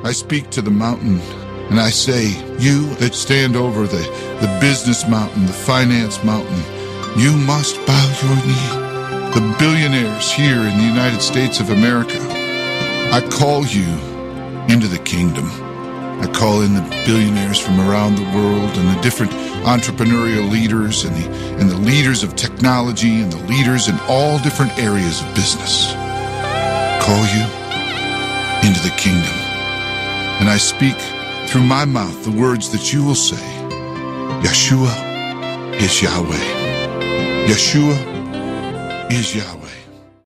I speak to the mountain, and I say, you that stand over the business mountain, the finance mountain, you must bow your knee. The billionaires here in the United States of America, I call you into the kingdom. I call in the billionaires from around the world and the different entrepreneurial leaders and the leaders of technology and the leaders in all different areas of business. Call you into the kingdom. And I speak through my mouth the words that you will say. Yeshua is Yahweh. Yeshua is Yahweh.